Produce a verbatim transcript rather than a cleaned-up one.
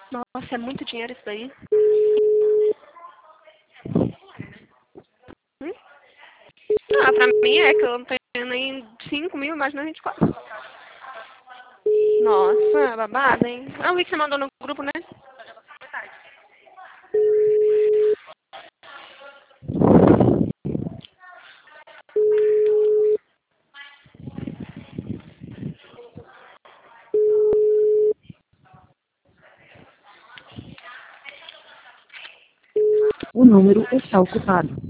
Nossa, é muito dinheiro isso daí. Hum? Ah, pra mim é que eu não tenho nem cinco mil, imagina vinte e quatro. Nossa, babado, hein? Ah, eu vi que você mandou no grupo, né? O número está ocupado.